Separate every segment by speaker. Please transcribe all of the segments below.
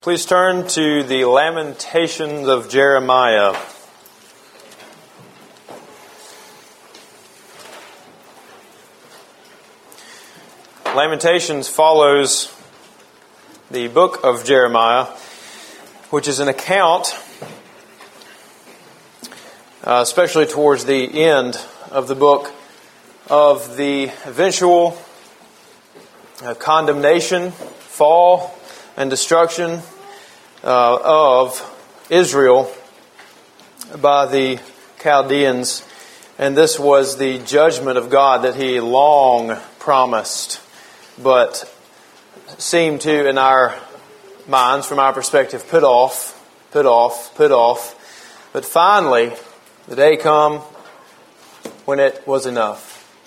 Speaker 1: Please turn to the Lamentations of Jeremiah. Lamentations follows the book of Jeremiah, which is an account, especially towards the end of the book, of the eventual condemnation, fall, and destruction of Israel by the Chaldeans. And this was the judgment of God that He long promised, but seemed to, in our minds, from our perspective, put off. But finally, the day come when it was enough.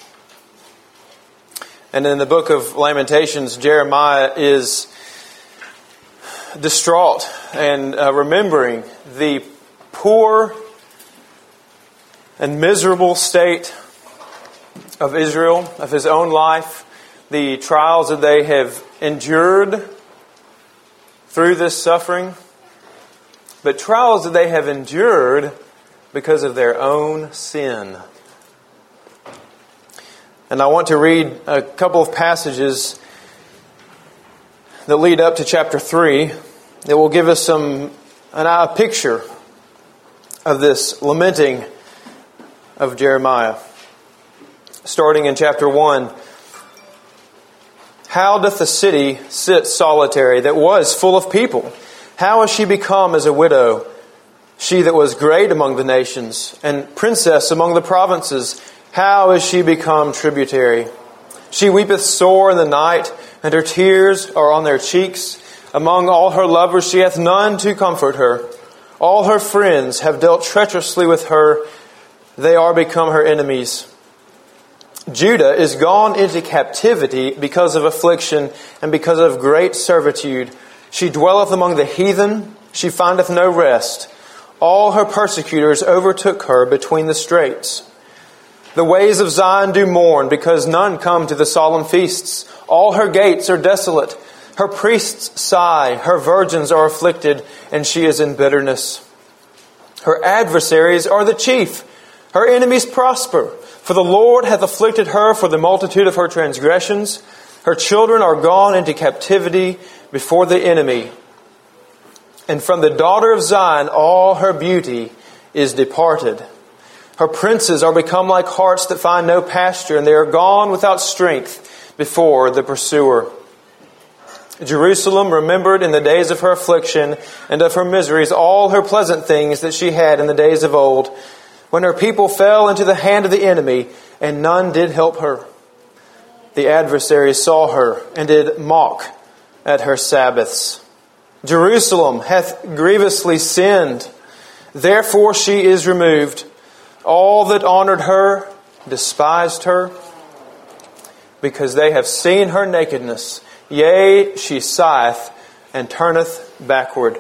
Speaker 1: And in the book of Lamentations, Jeremiah is distraught and remembering the poor and miserable state of Israel, of his own life, the trials that they have endured through this suffering, but trials that they have endured because of their own sin. And I want to read a couple of passages that lead up to chapter 3 that will give us a picture of this lamenting of Jeremiah. Starting in chapter 1. How doth the city sit solitary that was full of people? How is she become as a widow, she that was great among the nations, and princess among the provinces? How is she become tributary? She weepeth sore in the night, and her tears are on their cheeks. Among all her lovers she hath none to comfort her. All her friends have dealt treacherously with her. They are become her enemies. Judah is gone into captivity because of affliction and because of great servitude. She dwelleth among the heathen. She findeth no rest. All her persecutors overtook her between the straits. The ways of Zion do mourn, because none come to the solemn feasts. All her gates are desolate. Her priests sigh. Her virgins are afflicted, and she is in bitterness. Her adversaries are the chief. Her enemies prosper. For the Lord hath afflicted her for the multitude of her transgressions. Her children are gone into captivity before the enemy. And from the daughter of Zion all her beauty is departed. Her princes are become like harts that find no pasture, and they are gone without strength before the pursuer. Jerusalem remembered in the days of her affliction and of her miseries all her pleasant things that she had in the days of old, when her people fell into the hand of the enemy, and none did help her. The adversaries saw her and did mock at her Sabbaths. Jerusalem hath grievously sinned, therefore she is removed. All that honored her despised her, because they have seen her nakedness. Yea, she sigheth and turneth backward.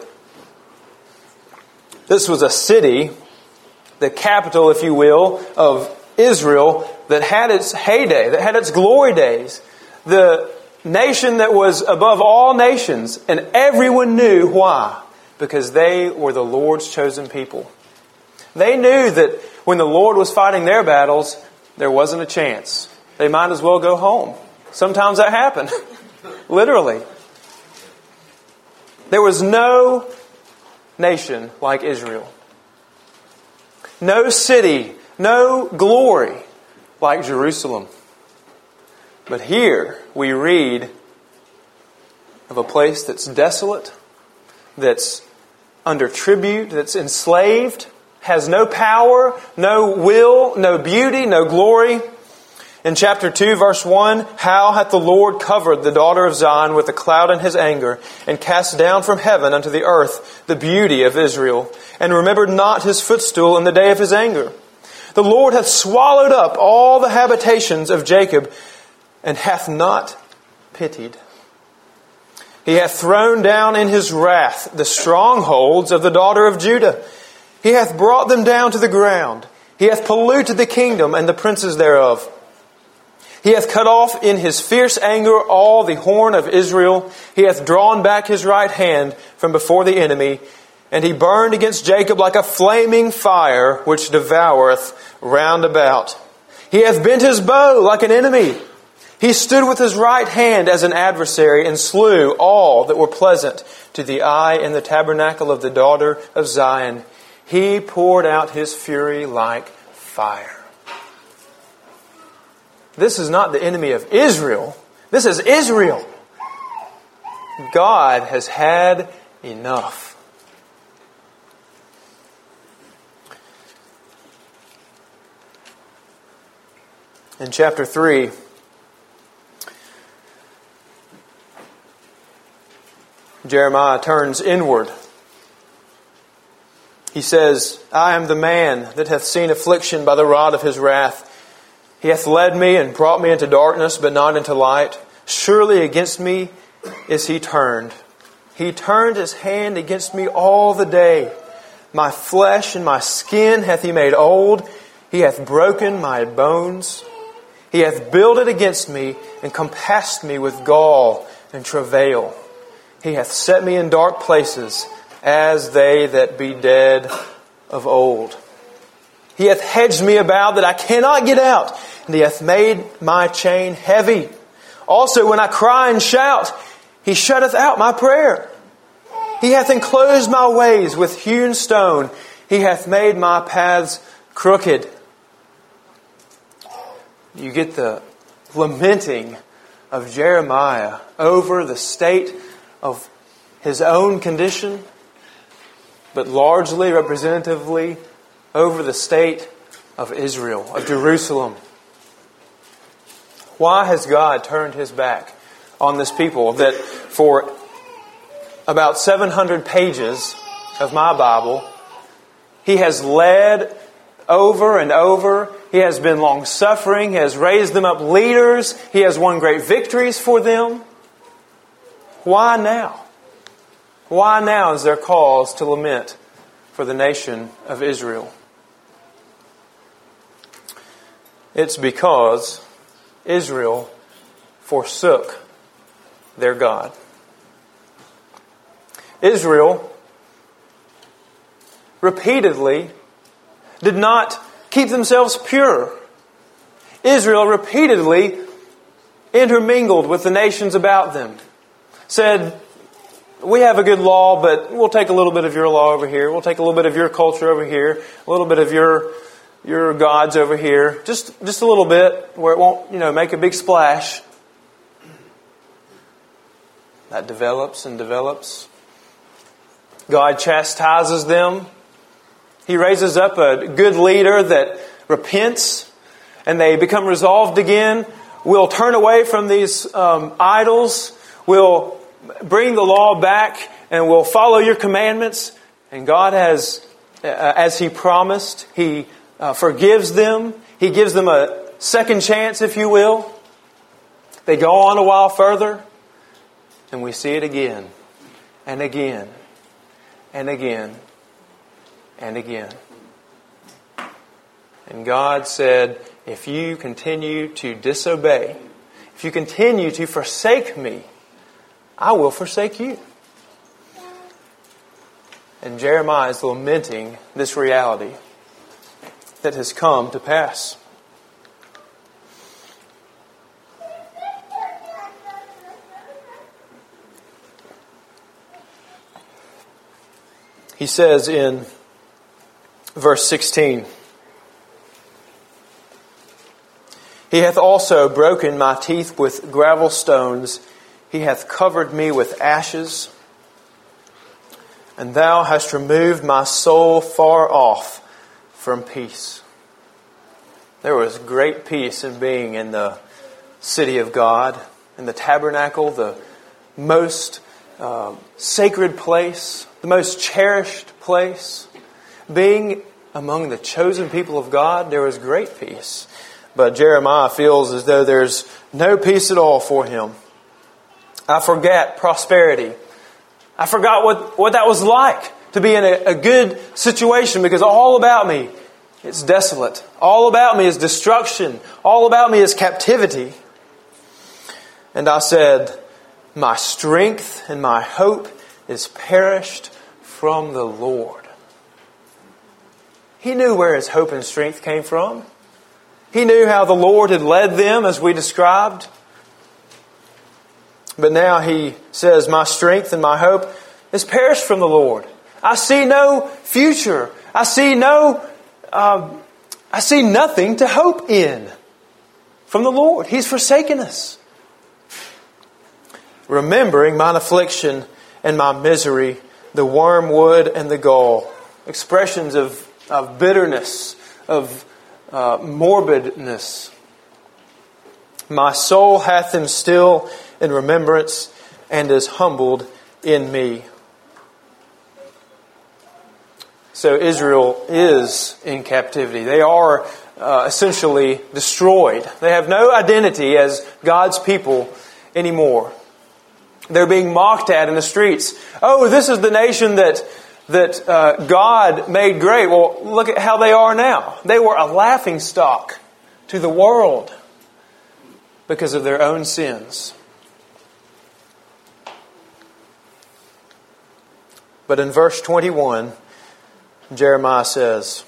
Speaker 1: This was a city, the capital, if you will, of Israel, that had its heyday, that had its glory days. The nation that was above all nations, and everyone knew why. Because they were the Lord's chosen people. They knew that when the Lord was fighting their battles, there wasn't a chance. They might as well go home. Sometimes that happened. Literally. There was no nation like Israel. No city, no glory like Jerusalem. But here we read of a place that's desolate, that's under tribute, that's enslaved, has no power, no will, no beauty, no glory. In chapter 2, verse 1, how hath the Lord covered the daughter of Zion with a cloud in His anger, and cast down from heaven unto the earth the beauty of Israel, and remembered not His footstool in the day of His anger. The Lord hath swallowed up all the habitations of Jacob, and hath not pitied. He hath thrown down in His wrath the strongholds of the daughter of Judah. He hath brought them down to the ground. He hath polluted the kingdom and the princes thereof. He hath cut off in His fierce anger all the horn of Israel. He hath drawn back His right hand from before the enemy, and he burned against Jacob like a flaming fire, which devoureth round about. He hath bent his bow like an enemy. He stood with his right hand as an adversary, and slew all that were pleasant to the eye in the tabernacle of the daughter of Zion. He poured out his fury like fire. This is not the enemy of Israel. This is Israel. God has had enough. In chapter 3, Jeremiah turns inward. He says, I am the man that hath seen affliction by the rod of his wrath. He hath led me and brought me into darkness, but not into light. Surely against me is he turned. He turned his hand against me all the day. My flesh and my skin hath he made old. He hath broken my bones. He hath builded against me and compassed me with gall and travail. He hath set me in dark places as they that be dead of old. He hath hedged me about that I cannot get out, and he hath made my chain heavy. Also when I cry and shout, he shutteth out my prayer. He hath enclosed my ways with hewn stone. He hath made my paths crooked. You get the lamenting of Jeremiah over the state of his own condition, but largely, representatively, over the state of Israel, of Jerusalem. Why has God turned his back on this people that for about 700 pages of my Bible, he has led over and over? He has been long-suffering. He has raised them up leaders. He has won great victories for them. Why now? Why now is there cause to lament for the nation of Israel? It's because Israel forsook their God. Israel repeatedly did not keep themselves pure. Israel repeatedly intermingled with the nations about them. Said, we have a good law, but we'll take a little bit of your law over here. We'll take a little bit of your culture over here. A little bit of your gods over here. Just a little bit where it won't, make a big splash. That develops and develops. God chastises them. He raises up a good leader that repents and they become resolved again. We'll turn away from these idols. We'll bring the law back and we'll follow your commandments. And God has, as He promised, He forgives them. He gives them a second chance, if you will. They go on a while further and we see it again and again and again and again. And God said, if you continue to disobey, if you continue to forsake me, I will forsake you. And Jeremiah is lamenting this reality that has come to pass. He says in verse 16, He hath also broken my teeth with gravel stones. He hath covered me with ashes. And thou hast removed my soul far off from peace. There was great peace in being in the city of God, in the tabernacle, the most sacred place, the most cherished place. Being among the chosen people of God, there was great peace. But Jeremiah feels as though there's no peace at all for him. I forgot prosperity. I forgot what that was like to be in a good situation, because all about me is desolate. All about me is destruction. All about me is captivity. And I said, my strength and my hope is perished from the Lord. He knew where his hope and strength came from. He knew how the Lord had led them, as we described. But now he says, my strength and my hope is perished from the Lord. I see no future. I see nothing to hope in from the Lord. He's forsaken us. Remembering mine affliction and my misery, the wormwood and the gall. Expressions of bitterness, of morbidness. My soul hath them still in remembrance and is humbled in me. So Israel is in captivity. They are essentially destroyed. They have no identity as God's people anymore. They're being mocked at in the streets. Oh, this is the nation that God made great. Well, look at how they are now. They were a laughingstock to the world because of their own sins. But in verse 21, Jeremiah says,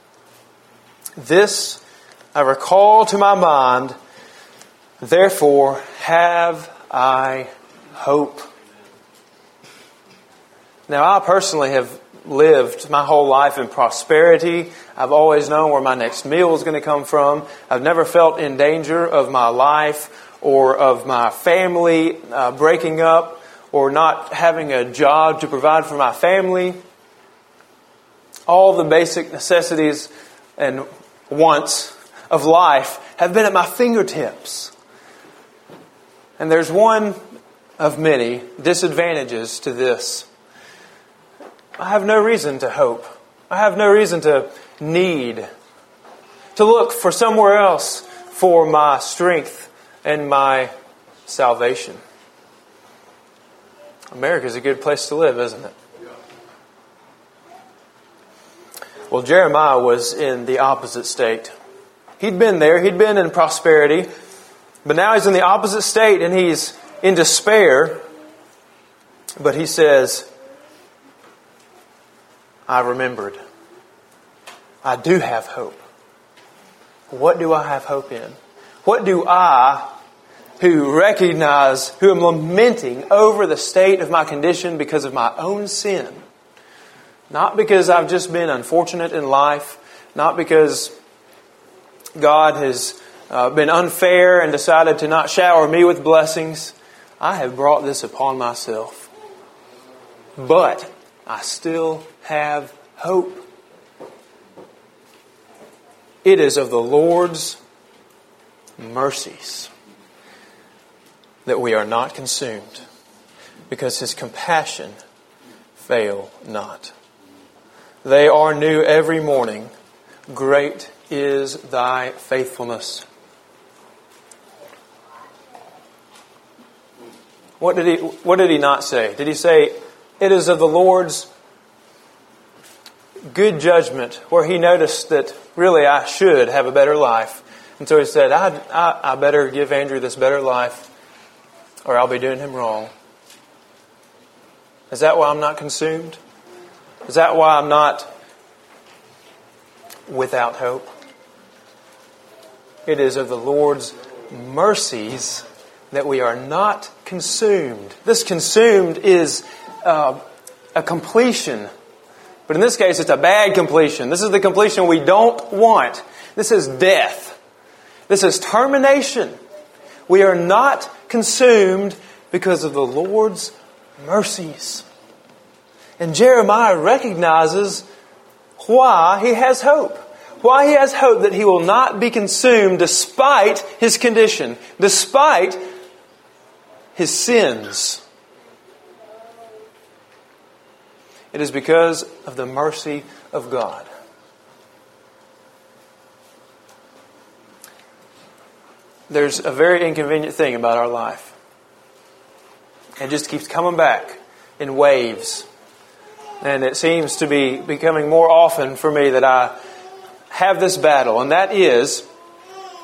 Speaker 1: this I recall to my mind, therefore have I hope. Now, I personally have lived my whole life in prosperity. I've always known where my next meal is going to come from. I've never felt in danger of my life or of my family breaking up or not having a job to provide for my family. All the basic necessities and wants of life have been at my fingertips. And there's one of many disadvantages to this. I have no reason to hope. I have no reason to need, to look for somewhere else for my strength and my salvation. America's a good place to live, isn't it? Well, Jeremiah was in the opposite state. He'd been there. He'd been in prosperity. But now he's in the opposite state and he's in despair. But he says, I remembered. I do have hope. What do I have hope in? What do I, who am lamenting over the state of my condition because of my own sin, not because I've just been unfortunate in life, not because God has been unfair and decided to not shower me with blessings. I have brought this upon myself. But I still have hope. It is of the Lord's mercies that we are not consumed, because His compassion fail not. They are new every morning. Great is thy faithfulness. What did he not say? Did he say, it is of the Lord's good judgment, where he noticed that really I should have a better life? And so he said, I better give Andrew this better life, or I'll be doing him wrong. Is that why I'm not consumed? Is that why I'm not without hope? It is of the Lord's mercies that we are not consumed. This consumed is a completion. But in this case, it's a bad completion. This is the completion we don't want. This is death. This is termination. We are not consumed because of the Lord's mercies. And Jeremiah recognizes why he has hope. Why he has hope that he will not be consumed despite his condition, despite his sins. It is because of the mercy of God. There's a very inconvenient thing about our life. It just keeps coming back in waves. And it seems to be becoming more often for me that I have this battle. And that is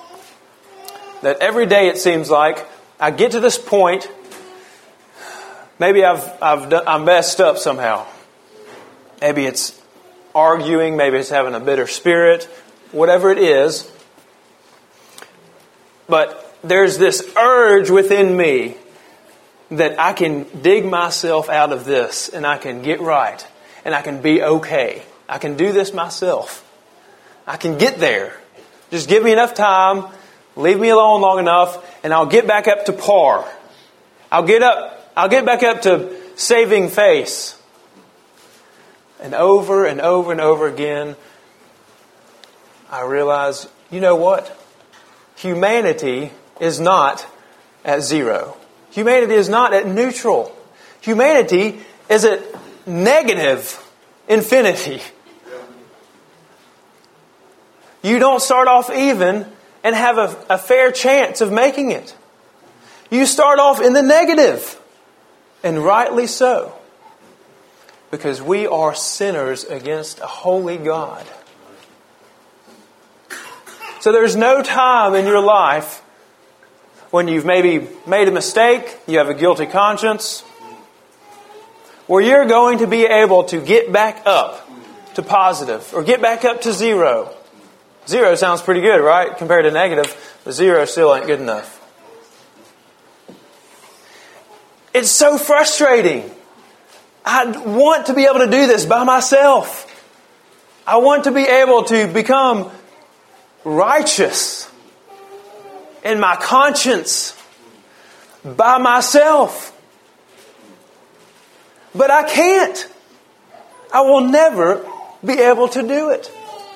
Speaker 1: that every day it seems like I get to this point Maybe I'm messed up somehow. Maybe it's arguing. Maybe it's having a bitter spirit. Whatever it is. But there's this urge within me that I can dig myself out of this and I can get right and I can be okay. I can do this myself. I can get there. Just give me enough time, leave me alone long enough, and I'll get back up to par. I'll get back up to saving face. And over and over and over again, I realize, you know what? Humanity is not at zero. Humanity is not at neutral. Humanity is at negative infinity. You don't start off even and have a fair chance of making it. You start off in the negative. And rightly so. Because we are sinners against a holy God. So there's no time in your life when you've maybe made a mistake, you have a guilty conscience, where you're going to be able to get back up to positive or get back up to zero. Zero sounds pretty good, right? Compared to negative, but zero still ain't good enough. It's so frustrating. I want to be able to do this by myself. I want to be able to become righteous in my conscience by myself. But I can't. I will never be able to do it.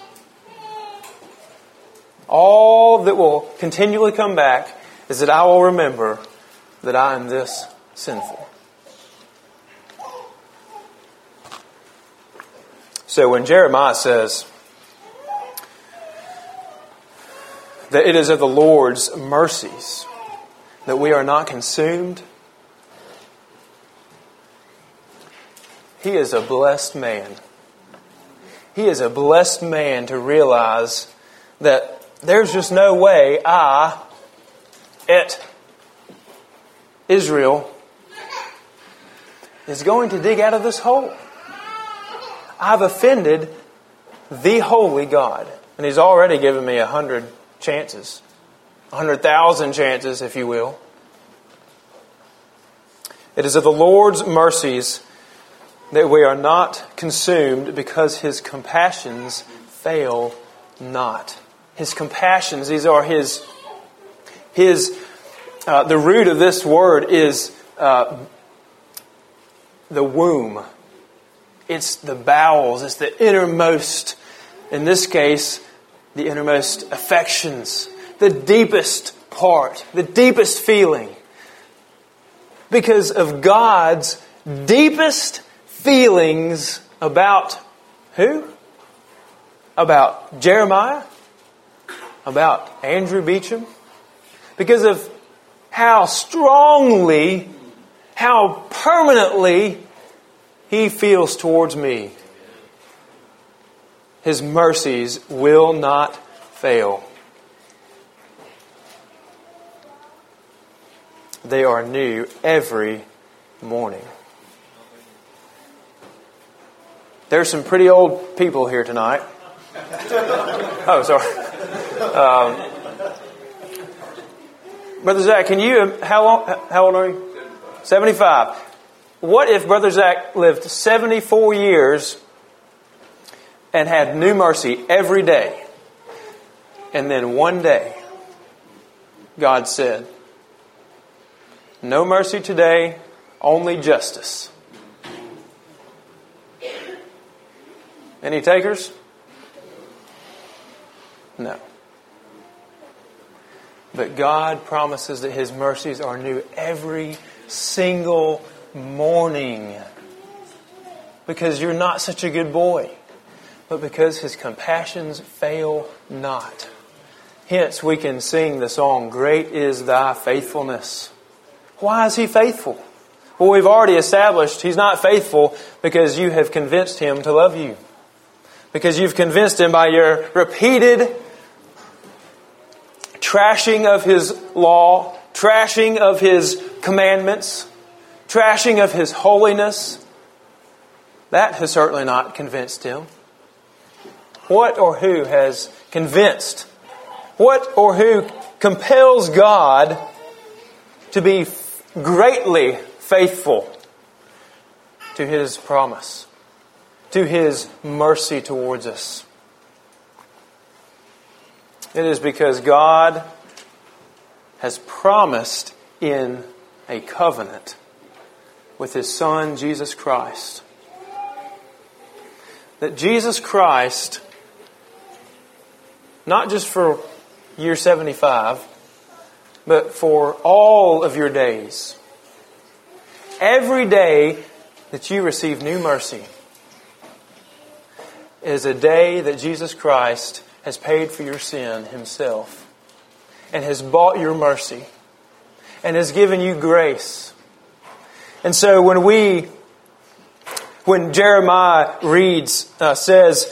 Speaker 1: All that will continually come back is that I will remember that I am this sinful. So when Jeremiah says that it is of the Lord's mercies that we are not consumed, he is a blessed man. He is a blessed man to realize that there's just no way Israel, is going to dig out of this hole. I've offended the holy God. And He's already given me 100 chances. 100,000 chances, if you will. It is of the Lord's mercies that we are not consumed because His compassions fail not. His compassions, these are His the root of this word is the womb. It's the bowels. It's the innermost, in this case, the innermost affections. The deepest part. The deepest feeling. Because of God's deepest feelings about who? About Jeremiah? About Andrew Beecham? Because of how strongly, how permanently He feels towards me. His mercies will not fail. They are new every morning. There's some pretty old people here tonight. Oh, sorry. Brother Zach, can you, how old are you? 75. What if Brother Zach lived 74 years and had new mercy every day, and then one day God said, no mercy today, only justice. Any takers? No. But God promises that His mercies are new every single morning. Because you're not such a good boy, but because His compassions fail not. Hence we can sing the song, Great is Thy Faithfulness. Why is He faithful? Well, we've already established He's not faithful because you have convinced Him to love you. Because you've convinced Him by your repeated trashing of His law, trashing of His commandments. trashing of His holiness, that has certainly not convinced him. What or who has convinced? What or who compels God to be greatly faithful to His promise, to His mercy towards us? It is because God has promised in a covenant with His Son, Jesus Christ, that Jesus Christ, not just for year 75, but for all of your days, every day that you receive new mercy is a day that Jesus Christ has paid for your sin Himself and has bought your mercy and has given you grace. And so when Jeremiah says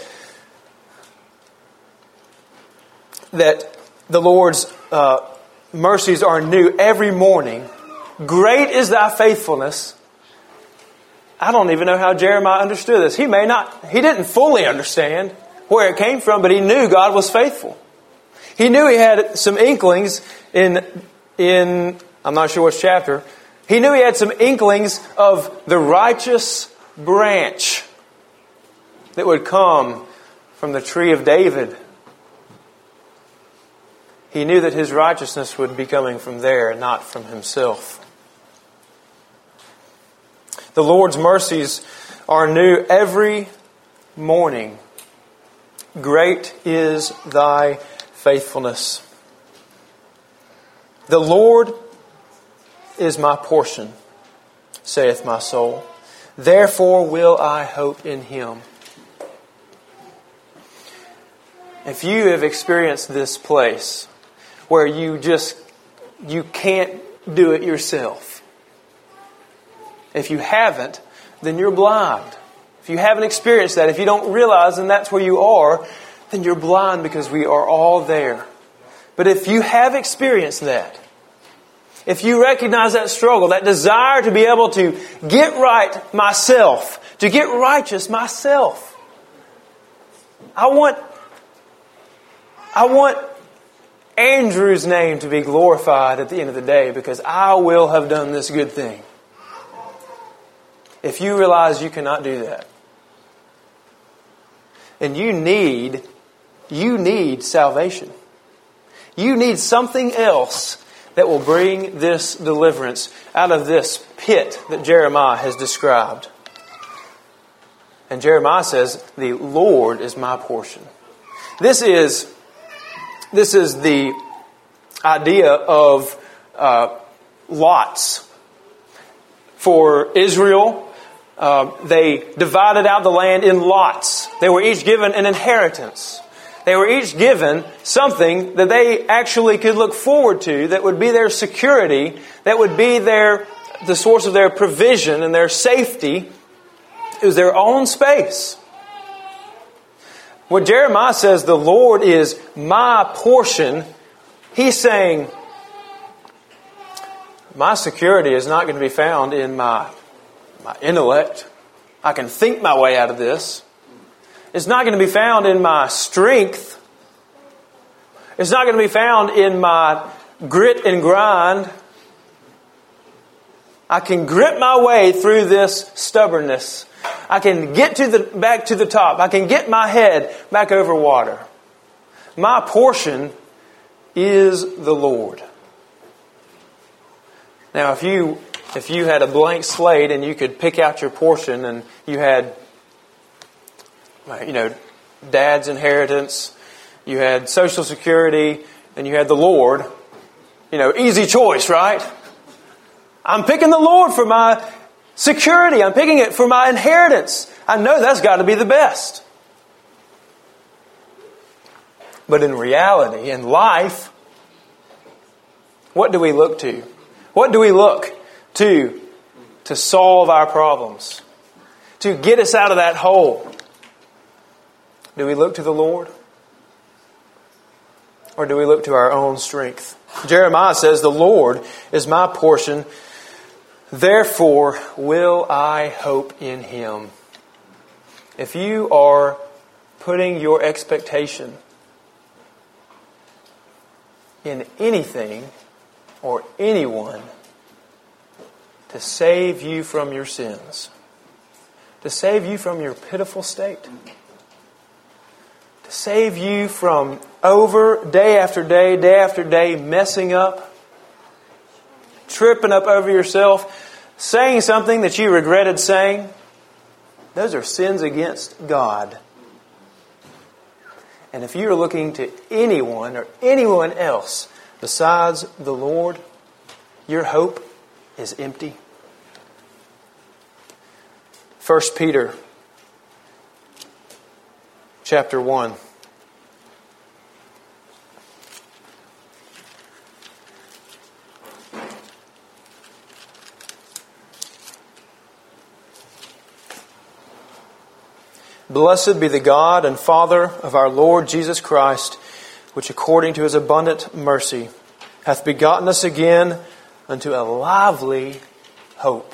Speaker 1: that the Lord's mercies are new every morning, great is thy faithfulness. I don't even know how Jeremiah understood this. He didn't fully understand where it came from, but he knew God was faithful. He knew he had some inklings in I'm not sure which chapter. He knew he had some inklings of the righteous branch that would come from the tree of David. He knew that his righteousness would be coming from there and not from himself. The Lord's mercies are new every morning. Great is thy faithfulness. The Lord is my portion, saith my soul. Therefore will I hope in Him. If you have experienced this place where you can't do it yourself, if you haven't, then you're blind. If you haven't experienced that, if you don't realize and that's where you are, then you're blind, because we are all there. But if you have experienced that, if you recognize that struggle, that desire to be able to get right myself, to get righteous myself, I want Andrew's name to be glorified at the end of the day, because I will have done this good thing. If you realize you cannot do that, and you need salvation. You need something else that will bring this deliverance out of this pit that Jeremiah has described. And Jeremiah says, the Lord is my portion. This is the idea of lots. For Israel, they divided out the land in lots. They were each given an inheritance. They were each given something that they actually could look forward to, that would be their security, that would be the source of their provision and their safety. It was their own space. When Jeremiah says the Lord is my portion, he's saying my security is not going to be found in my intellect. I can think my way out of this. It's not going to be found in my strength. It's not going to be found in my grit and grind. I can grit my way through this stubbornness. I can get back to the top. I can get my head back over water. My portion is the Lord. Now, if you had a blank slate and you could pick out your portion, and you had, Dad's inheritance, you had Social Security, and you had the Lord, easy choice, right? I'm picking the Lord for my security. I'm picking it for my inheritance. I know that's got to be the best. But in reality, in life, what do we look to? What do we look to solve our problems? To get us out of that hole? Do we look to the Lord? Or do we look to our own strength? Jeremiah says, the Lord is my portion. Therefore will I hope in Him. If you are putting your expectation in anything or anyone to save you from your sins, to save you from your pitiful state, to save you from day after day, messing up, tripping up over yourself, saying something that you regretted saying, those are sins against God. And if you are looking to anyone or anyone else besides the Lord, your hope is empty. 1 Peter chapter 1. Blessed be the God and Father of our Lord Jesus Christ, which according to His abundant mercy hath begotten us again unto a lively hope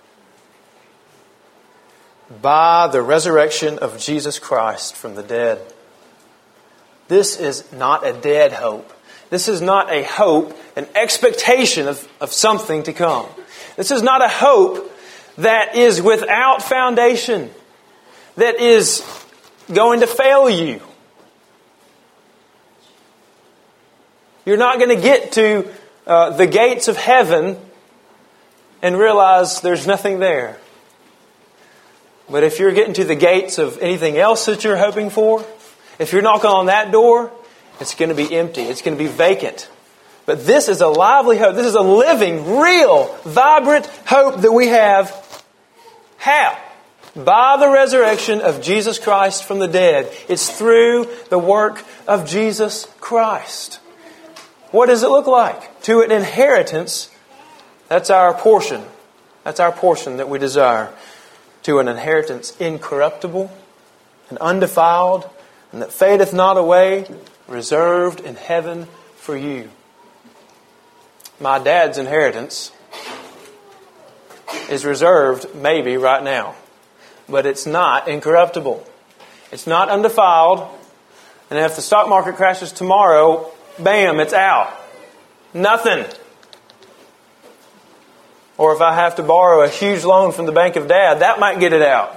Speaker 1: by the resurrection of Jesus Christ from the dead. This is not a dead hope. This is not a hope, an expectation of something to come. This is not a hope that is without foundation, that is going to fail you. You're not going to get to the gates of heaven and realize there's nothing there. But if you're getting to the gates of anything else that you're hoping for, if you're knocking on that door, it's going to be empty. It's going to be vacant. But this is a lively hope. This is a living, real, vibrant hope that we have. How? By the resurrection of Jesus Christ from the dead. It's through the work of Jesus Christ. What does it look like? To an inheritance, that's our portion. That's our portion that we desire. To an inheritance incorruptible and undefiled, and that fadeth not away, reserved in heaven for you. My dad's inheritance is reserved maybe right now. But it's not incorruptible. It's not undefiled. And if the stock market crashes tomorrow, bam, it's out. Nothing. Or if I have to borrow a huge loan from the bank of Dad, that might get it out.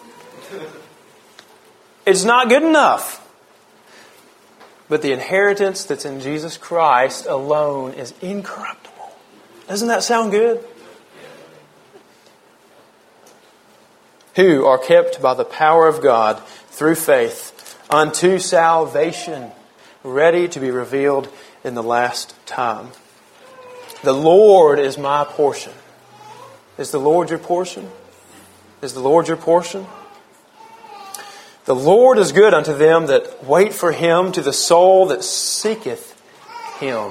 Speaker 1: It's not good enough. But the inheritance that's in Jesus Christ alone is incorruptible. Doesn't that sound good? Who are kept by the power of God through faith unto salvation, ready to be revealed in the last time. The Lord is my portion. Is the Lord your portion? Is the Lord your portion? The Lord is good unto them that wait for Him, to the soul that seeketh Him.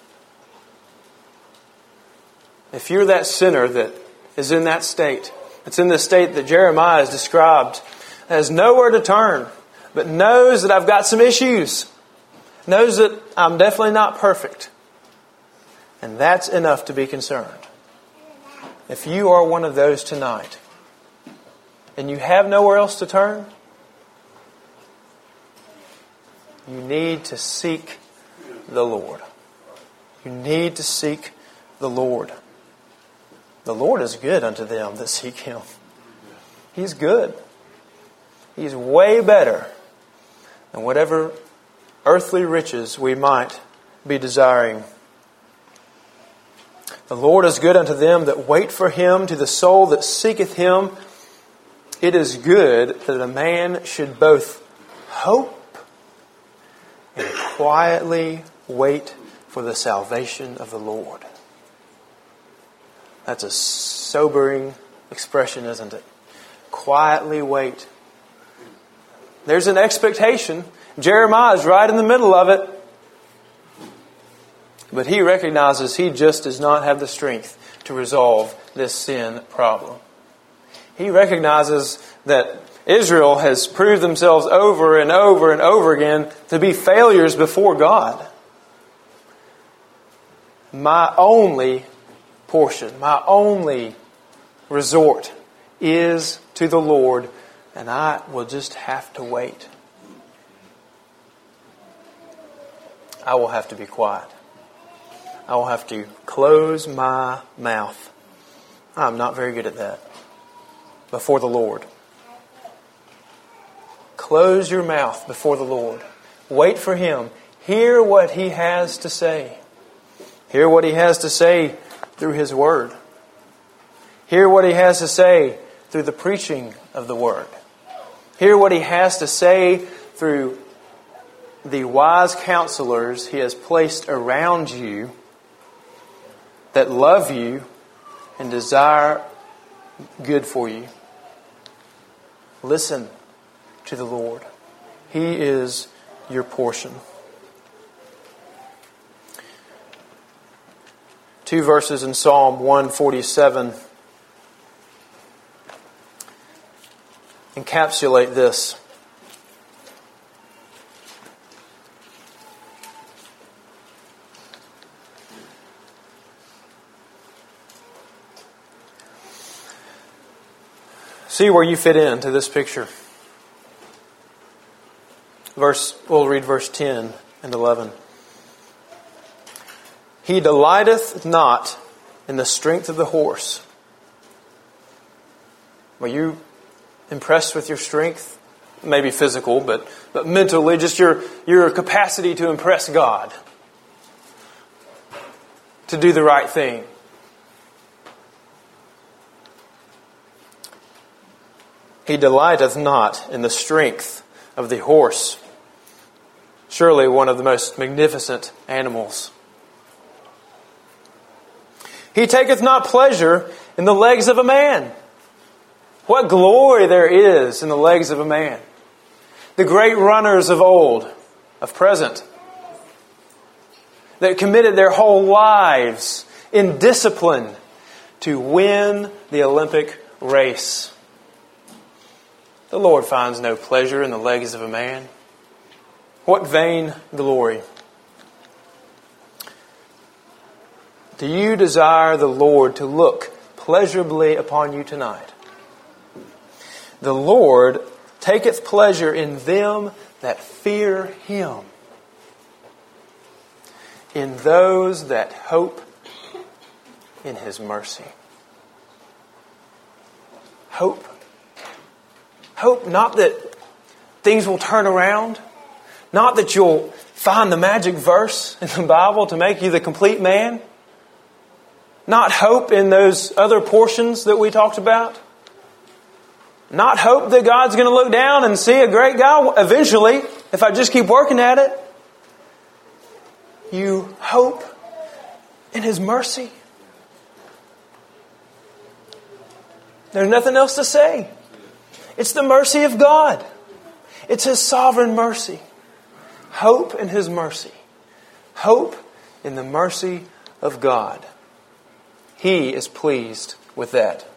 Speaker 1: If you're that sinner that is in that state, it's in the state that Jeremiah has described, has nowhere to turn, but knows that I've got some issues, knows that I'm definitely not perfect, and that's enough to be concerned. If you are one of those tonight, and you have nowhere else to turn, you need to seek the Lord. You need to seek the Lord. The Lord is good unto them that seek Him. He's good. He's way better than whatever earthly riches we might be desiring. The Lord is good unto them that wait for Him, to the soul that seeketh Him. It is good that a man should both hope and quietly wait for the salvation of the Lord. That's a sobering expression, isn't it? Quietly wait. There's an expectation. Jeremiah is right in the middle of it. But he recognizes he just does not have the strength to resolve this sin problem. He recognizes that Israel has proved themselves over and over and over again to be failures before God. My only portion, my only resort is to the Lord, and I will just have to wait. I will have to be quiet. I will have to close my mouth. I'm not very good at that. Before the Lord. Close your mouth before the Lord. Wait for Him. Hear what He has to say. Hear what He has to say through His Word. Hear what He has to say through the preaching of the Word. Hear what He has to say through the wise counselors He has placed around you that love you and desire good for you. Listen to the Lord. He is your portion. 2 verses in Psalm 147 encapsulate this. See where you fit into this picture. We'll read verse 10 and 11. He delighteth not in the strength of the horse. Were you impressed with your strength? Maybe physical, but mentally, just your capacity to impress God. To do the right thing. He delighteth not in the strength of the horse. Surely one of the most magnificent animals. He taketh not pleasure in the legs of a man. What glory there is in the legs of a man. The great runners of old, of present, that committed their whole lives in discipline to win the Olympic race. The Lord finds no pleasure in the legs of a man. What vain glory. Do you desire the Lord to look pleasurably upon you tonight? The Lord taketh pleasure in them that fear Him, in those that hope in His mercy. Hope. Hope not that things will turn around. Not that you'll find the magic verse in the Bible to make you the complete man. Not hope in those other portions that we talked about. Not hope that God's going to look down and see a great guy eventually if I just keep working at it. You hope in His mercy. There's nothing else to say. It's the mercy of God. It's His sovereign mercy. Hope in His mercy. Hope in the mercy of God. He is pleased with that.